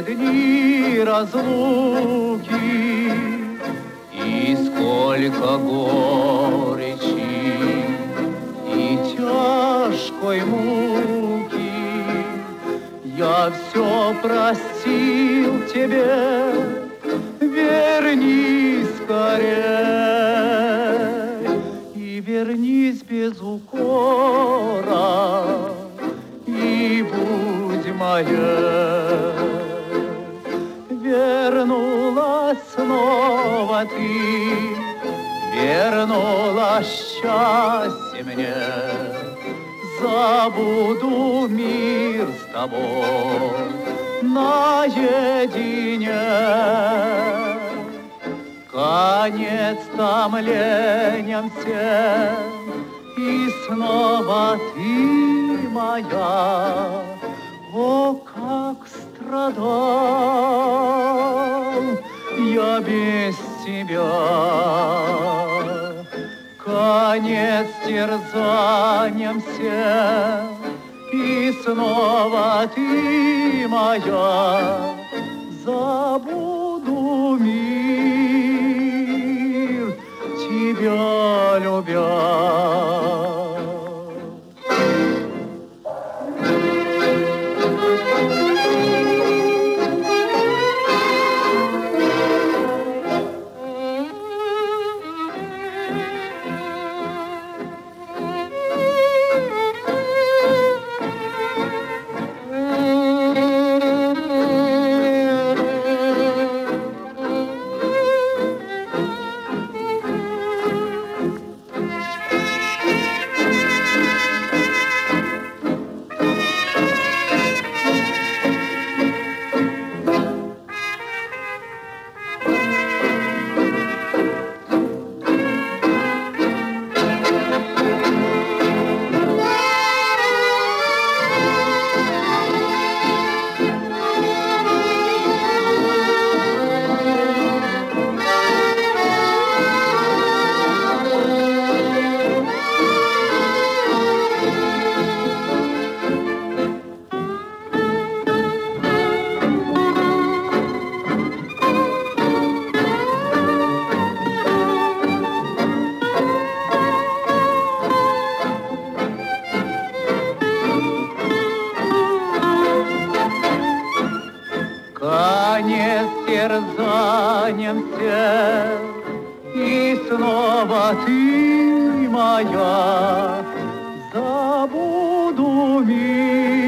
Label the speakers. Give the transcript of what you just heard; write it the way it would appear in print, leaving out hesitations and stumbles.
Speaker 1: те дни разлуки, и сколько горечи и тяжкой муки. Я все простил тебе, вернись скорей, и вернись без укора, и будь моей. Вернулась снова ты, вернула счастье мне. Забуду мир с тобой наедине. Конец томлением всем, и снова ты моя. О, как страдал я без тебя. Конец терзанием всем, и снова ты моя. Забуду мир, тебя любя. Конец терзанием всем, и снова ты моя. Забуду мир,